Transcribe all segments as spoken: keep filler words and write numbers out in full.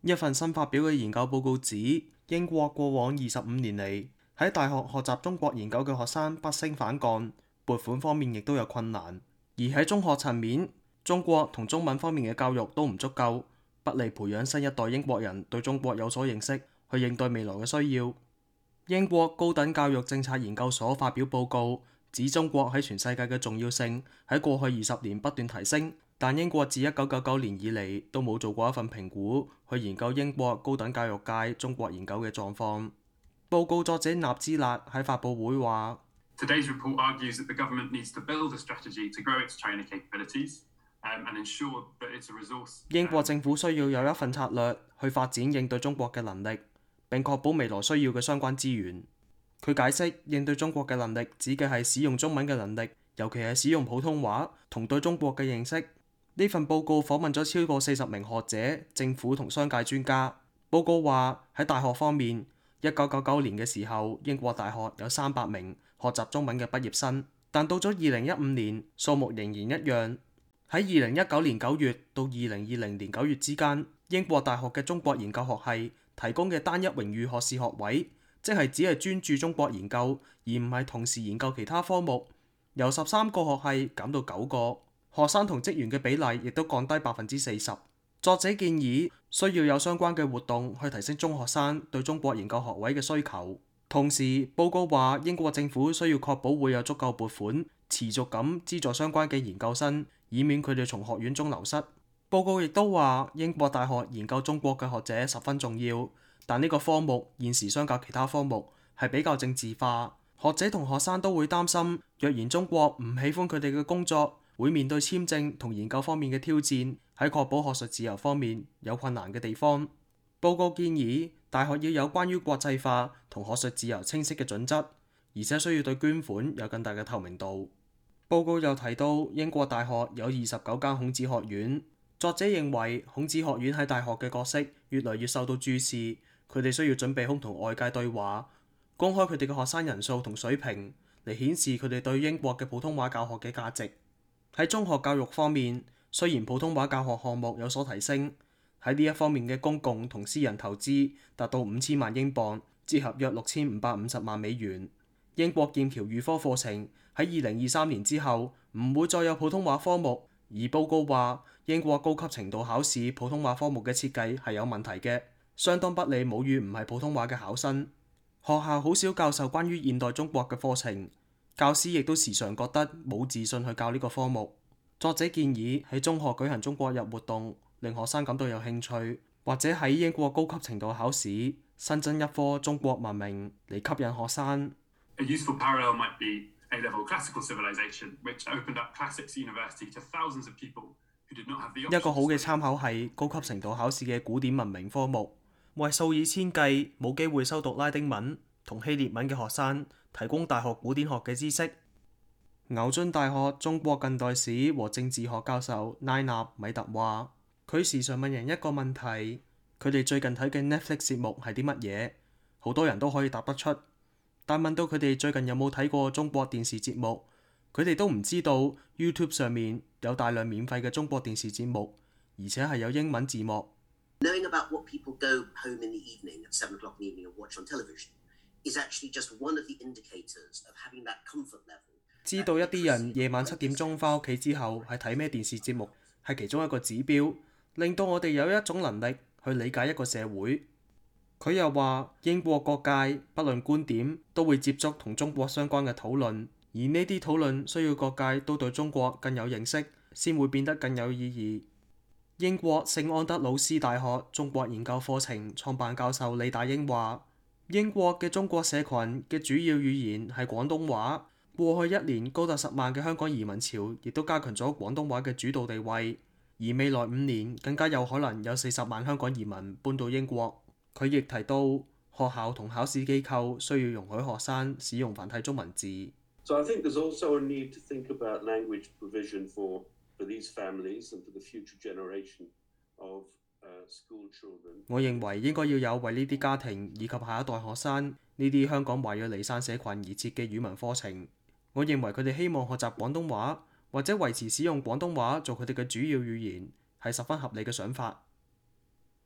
一份新發表嘅研究報告指，英國過往二十五年嚟喺大學學習中國研究嘅學生不升反降，撥款方面亦都有困難。而喺中學層面，中國同中文方面嘅教育都唔足夠，不利培養新一代英國人對中國有所認識，去應對未來嘅需要。英國高等教育政策研究所發表報告，指中國喺全世界嘅重要性喺過去二十年不斷提升，但英國自一九九九年以嚟都冇做過一份評估去研究英國高等教育界中國研究嘅狀況。報告作者納茲勒喺發佈會話 ：Today's report argues that the government needs to build a strategy to grow its China capabilities and ensure that it's a resource。 英國政府需要有一份策略去發展應對中國嘅能力，並確保未來需要嘅相關資源。佢解釋，應對中國嘅能力指嘅係使用中文嘅能力，尤其係使用普通話同對中國嘅認識。呢份報告訪問咗超過四十名學者、政府同商界專家。報告話喺大學方面，一九九九年嘅時候，英國大學有三百名學習中文嘅畢業生，但到咗二零一五年，數目仍然一樣。喺二零一九年九月到二零二零年九月之間，英國大學嘅中國研究學系提供嘅單一榮譽學士學位，即係只係專注中國研究，而唔係同時研究其他科目，由十三個學系減到九個，學生同職員嘅比例亦都降低百分之四十。作者建議需要有相關嘅活動去提升中學生對中國研究學位嘅需求。同時，報告話英國政府需要確保會有足夠撥款，持續咁資助相關嘅研究生，以免佢哋從學院中流失。報告亦都話英國大學研究中國嘅學者十分重要，但呢個科目現時相較其他科目係比較政治化，學者同學生都會擔心，若然中國唔喜歡佢哋嘅工作，會面對簽證同研究方面嘅挑戰，喺確保學術自由方面有困難嘅地方。報告建議大學要有關於國際化同學術自由清晰嘅準則，而且需要對捐款有更大嘅透明度。報告又提到英國大學有二十九間孔子學院，作者認為孔子學院喺大學嘅角色越來越受到注視，佢哋需要準備好同外界對話，公開佢哋嘅學生人數同水平，嚟顯示佢哋對英國嘅普通話教學嘅價值。喺中學教育方面，雖然普通話教學項目有所提升，喺呢一方面嘅公共同私人投資達到五千萬英鎊，折合約六千五百五十萬美元。英國劍橋預科課程喺二零二三年之後唔會再有普通話科目，而報告話英國高級程度考試普通話科目嘅設計係有問題嘅，相當不利母語唔係普通話嘅考生。學校好少教授關於現代中國嘅課程，教師亦都時常覺得冇自信去教呢個科目。作者建議喺中學舉行中國日活動，令學生感到有興趣，或者喺英國高級程度考試新增一科中國文明嚟吸引學生。 A useful parallel might be A-level classical civilization, which opened up classics university to thousands of people who did not have the option. 一個好嘅參考係高級程度考試嘅古典文明科目，為數以千計冇機會修讀拉丁文同希臘文嘅學生提供大學古典學嘅知識。牛津大學中國近代史和政治學教授拉納米特話，佢時常問人一個問題：佢哋最近睇嘅 Netflix 節目係啲乜嘢？好多人都可以答得出，但問到佢哋最近有冇睇過中國電視節目，佢哋都唔知道 YouTube 上面有大量免費嘅中國電視節目，而且係有英文字幕。 Knowing about what people go home in the evening at seven o'clock in the evening and watch on television is actually just one of the indicators of having that comfort level. 知道一啲人夜晚七點鐘返屋企之後係睇咩電視節目，係其中一個指標，令到我哋有一種能力去理解一個社會。佢又話，英國各界不論觀點都會接觸同中國相關嘅討論，而呢啲討論需要各界都對中國更有認識，先會變得更有意義。英國聖安德魯斯大學中國研究課程創辦教授李大英話，英國嘅中國社群嘅主要語言係廣東話。過去一年高達十萬嘅香港移民潮，亦都加強咗廣東話嘅主導地位，而未來五年更加有可能有四十萬香港移民搬到英國。佢亦提到，學校同考試機構需要容許學生使用繁體中文字。 So I think there's also a need to think about language provision for for these families and for the future generation of school children. 我認為應該要有為呢啲家庭以及下一代學生呢啲香港華裔離散社群而設嘅語文課程。我認為佢哋希望學習廣東話，或者維持使用廣東話做佢哋嘅主要語言，係十分合理嘅想法。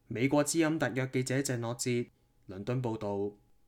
美國之音特約記者鄭諾哲，倫敦報導。